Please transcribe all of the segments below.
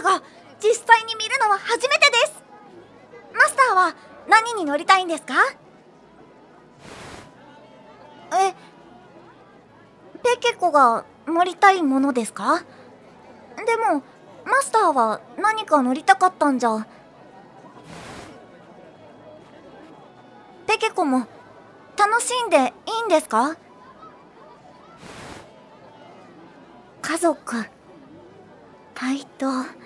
だが、実際に見るのは初めてです。マスターは何に乗りたいんですか？ペケコが乗りたいものですか？でもマスターは何か乗りたかったんじゃ。ペケコも楽しんでいいんですか？家族、対等。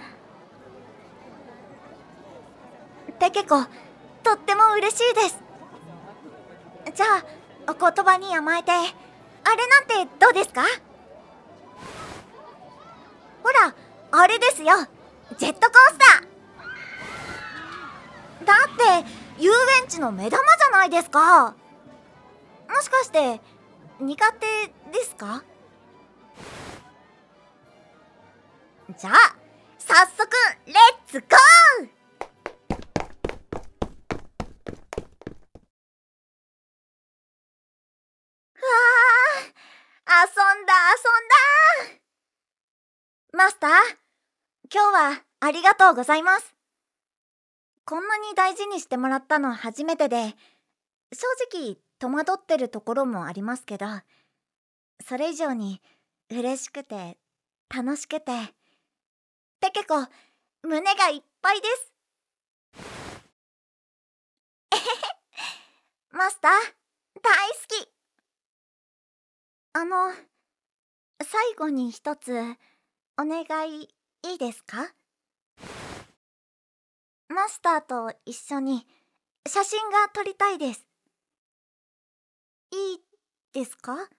ペケコ、とっても嬉しいです。じゃあ、お言葉に甘えて、あれなんてどうですか？ほら、あれですよ、ジェットコースター。だって、遊園地の目玉じゃないですか。もしかして、苦手ですか？じゃあ、早速、レッツゴー！遊んだ。マスター、今日はありがとうございます。こんなに大事にしてもらったの初めてで、正直戸惑ってるところもありますけど、それ以上に嬉しくて楽しくて、ペケコ、胸がいっぱいです。マスター、大好き。最後に一つお願いいいですか？マスターと一緒に写真が撮りたいです。いいですか？わ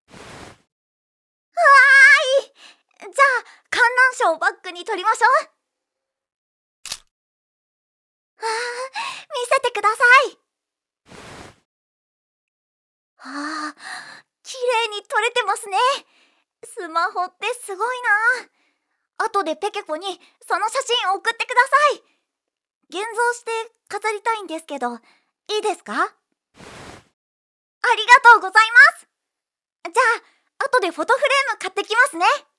ーい！じゃあ、観覧車をバックに撮りましょう。見せてください。綺麗に撮れてますね。スマホってすごいな。後でペケコにその写真送ってください。現像して飾りたいんですけど、いいですか？ありがとうございます。じゃあ、後でフォトフレーム買ってきますね。